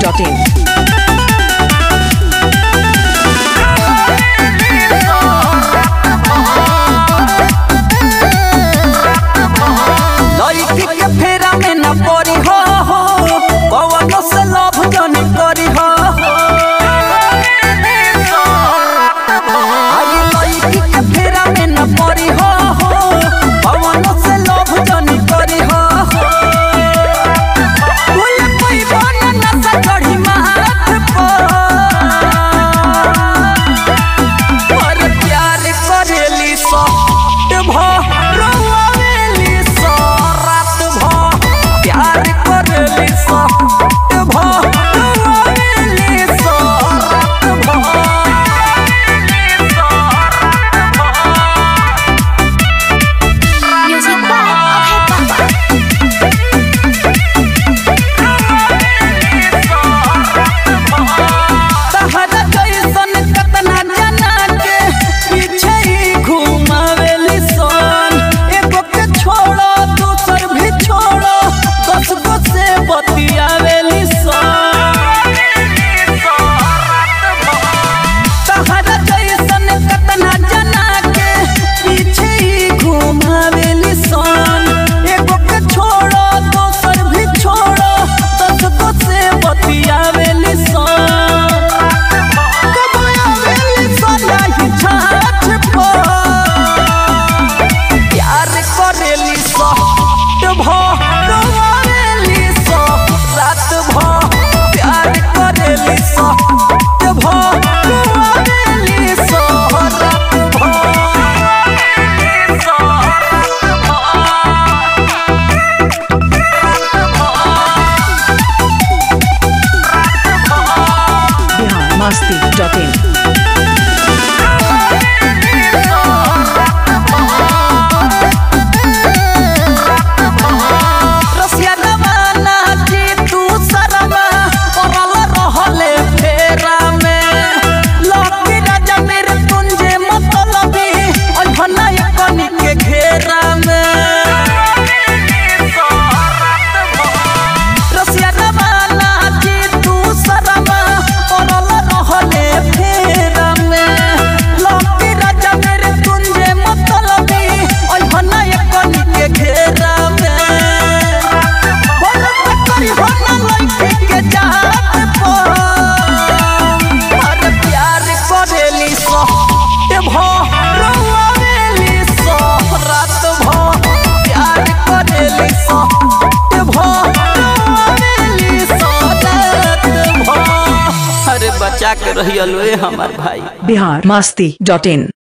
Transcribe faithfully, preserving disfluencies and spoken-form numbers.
Dot in. लड़की के फेरा में न पड़ी हो कौनो से लव जन करी हो। अरे लड़की के फेरा में न पड़ी हो कौनो से लव जन करी हो। भूल कोई बन नशा चढ़ी माथ पर और प्यार करेली सट भरवावेली रात भर प्यार करेली सट भरवावेली रात भर। म्यूजिक बाय तहरा जैसन कतना जना के पीछे ही घुमावेली सन। एगो के छोड़ो दूसर भी छोड़ो दस गो से बतियावेली सन। तहरा जैसन कतना जना के पीछे ही घुमावेली सन। एगो के छोड़ो दूसर भी छोड़ो दस गो से बतियावेली सन। प्यार करेली सट भरवावेली रात भर प्यार करेली सट भरवावेली रात बिहार मस्ती डॉट इन। रसिया दवाना की तू शर्मा पड़ल रहले फेरा में। लकी राजा मेरे कुंजे मतलबी अल्हना कनी के घेरा में। रसिया दवाना की तू शर्मा पड़ल रहले फेरा में। लकी राजा मेरे कुंजे मतलबी अल्हना कनी के घेरा में। प्यार करेली सट भरवावेली रात भर प्यार करेली सट भरवावेली रात भर। अरे बचा के रहिए हमार भाई। बिहार मस्ती डॉट इन।